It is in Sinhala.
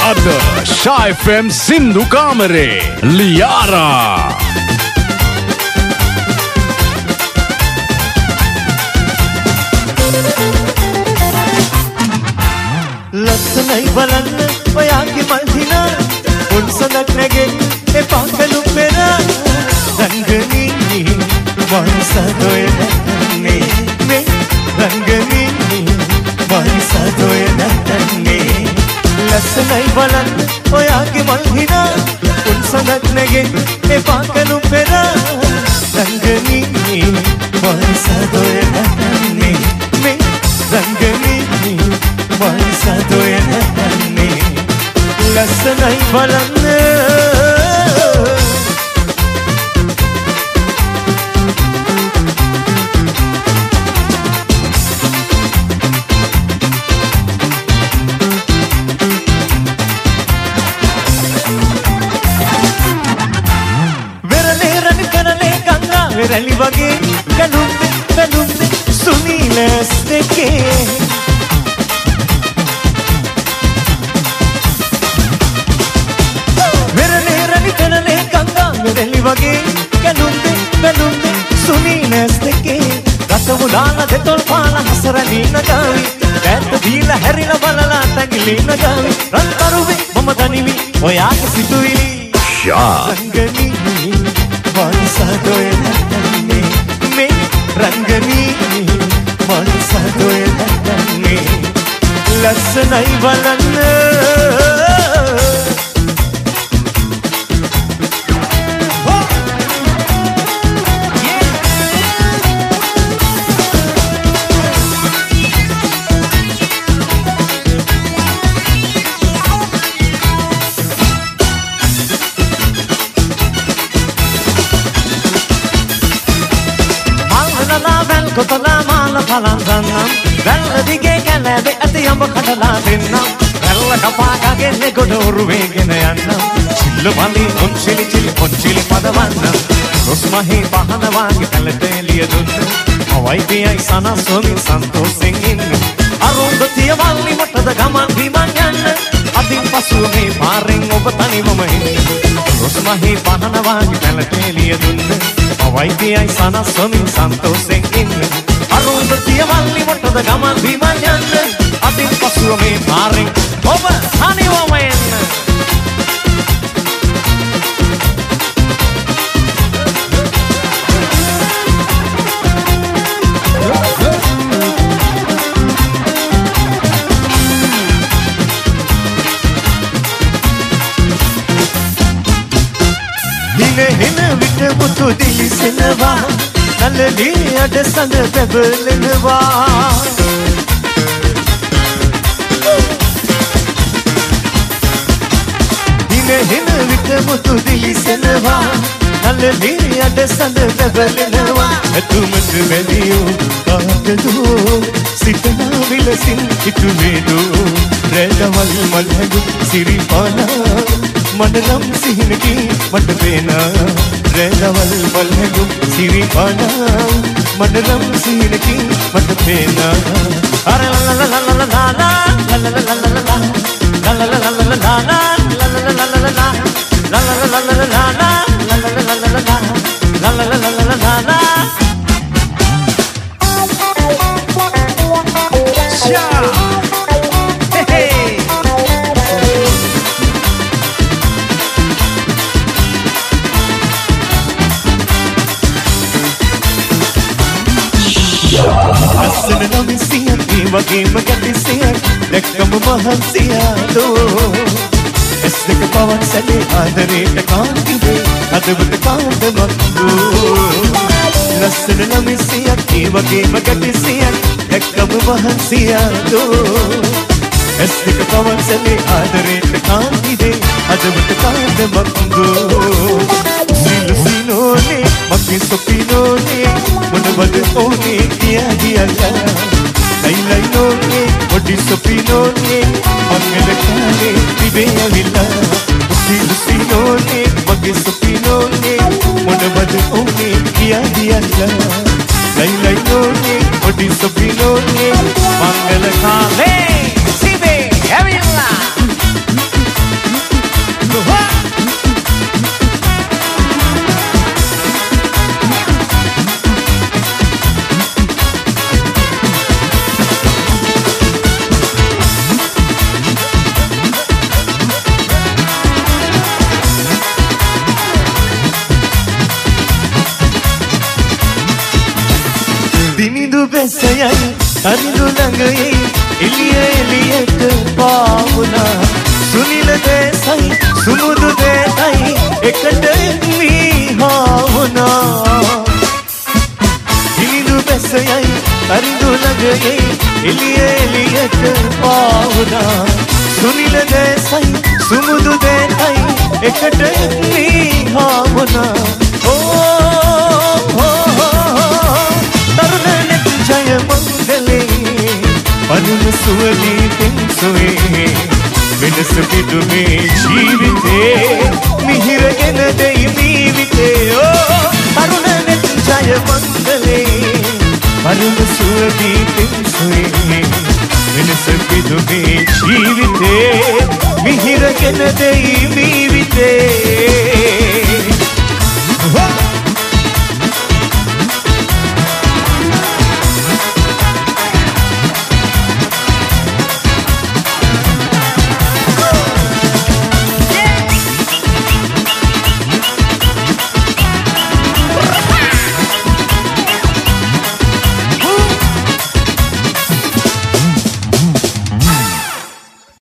අද Sha FM සින්දු කාමරේ ලියාරා ලස්සනයි බලන්න ඔයාගේ මල් හිනා උන්සනක් නැගෙන්න එපා කලුම් පෙර රංගනී වන්සදොයනන්නේ මේ රංගනී වන්සදොයනන්නේ ලස්සනයි බලන්න ඔයාගේ මල් හිනා උන්සනක් නැගෙන්න එපා කලුම් පෙර රංගනී වන්සදොයනන්නේ මේ රංගනී වන්සදොයනන්නේ ලස්සනයි බලන්න වෙරළේ රණ කරලේ ගංගා වෙරළි වගේ කලුම්නේ සුනීලස් දෙකේ වෙරළි වගේ කලුම්නේ සුනීලස් දෙකේ රසමුලාන දෙතොල් පාන හසරලීන ගාවි දැත්ත දීලා හැරිලා බලලා තැඟිලින ගාවි රන්තරුවේ මම දනිවි ඔයාගේ සිතුවිලි රංගනී වන්සදොයනන්නේ මේ රංගනී වන්සදොයනන්නේ ලස්සනයි බලන්න කොතලා මාල පලන් ගන්නම් වැල්ල දිගේ කැලෑවේ ඇති යඹ කඩලා දෙන්නම් වැල්ල කපාගගෙන ගොඩ උරුවේගෙන යන්නම් සිල්ල වලි පොන්චිලි පදවන්නම් රොස්මහේ පහන වාගේ පැලට එළිය දුන්න අවයි පියයි සනස්වමින් සන්තෝෂෙන් ඉන්න අරුන්දතිය වල්ලි මටද ගමන් බිමන් යන්න අදින් පසුව මේ පාරෙන් ඔබ තනිවම ඉන්න රොස්මහේ පහන වාගේ පැලට එළිය දුන්න අවයි පියයි සනස්වමින් සන්තෝෂෙන් ඉන්න අරුන්දතිය වල්ලි මටද ගමන් බිමන් යන්න අදින් පසුව මේ පාරෙන් ඔබ තනිවම එන්න හින විට මුතු දිලිසෙනවා නළලී අඩ සඳ පැබලෙනවා හින විට මුතු දිලිසෙනවා නළලී අඩ සඳ පැබලෙනවා ඇතුමට බැලියෝ කාටදෝ සිතනා විලසින් හිතුවේදෝ රැඳවල් මල් හැඟු සිරිපානා මනනම් සිහිනකින් මට පේනා රැඳවල් මල් හැඟු සිරිපානා මනනම් සිහිනකින් මට පේනා අර ලස්සන නමිසියක් ඒ වගේම ගැටිසියක් දැක්කම මහන්සියාදෝ ඇස් දෙක පවන් සැලේ ආදරේට කාන්තිවේ අදවත කාන්දමක් දෝ ලස්සන නමිසියක් ඒ වගේම ගැටිසියක් දැක්කම මහන්සියාදෝ ඇස් දෙක පවන් සැලේ ආදරේට කාන්තිවේ අදවත කාන්දමක් දෝ සිනෝනේ මගේ සොපිනෝනේ මොනවද ඕනේ කියා ලයි නෝනේ ඔඩි සොපිනෝනේ මංගල කාලේ තිබේ ඇවිල්ලා සිනෝනේ මගේ සොපිනෝනේ මොනවද ඕනේ කියා ලයි නෝනේ ඔඩි සොපිනෝනේ මංගල කාලේ තිබේ ඇවිල්ලා මිලිඳු බැසයයි තරිඳු ළඟයි එළිය එළියට පාවුනා සුනිල දේසයි සුමුදු දේසයි එකට මීහාවුනා මිලිඳු බැසයයි තරිඳු ළඟයි එළිය එළියට පාවුනා සුනිල දේසයි සුමුදු දේසයි එකට මීහාවුනා जय मंगले परुण सुवली पिंसुए विनस पिदु में जीविते मिहिर गेन देई मीविते ओ परुण जय मंगले परुण सुवली पिंसुए विनस पिदु में जीविते मिहिर गेन देई मीविते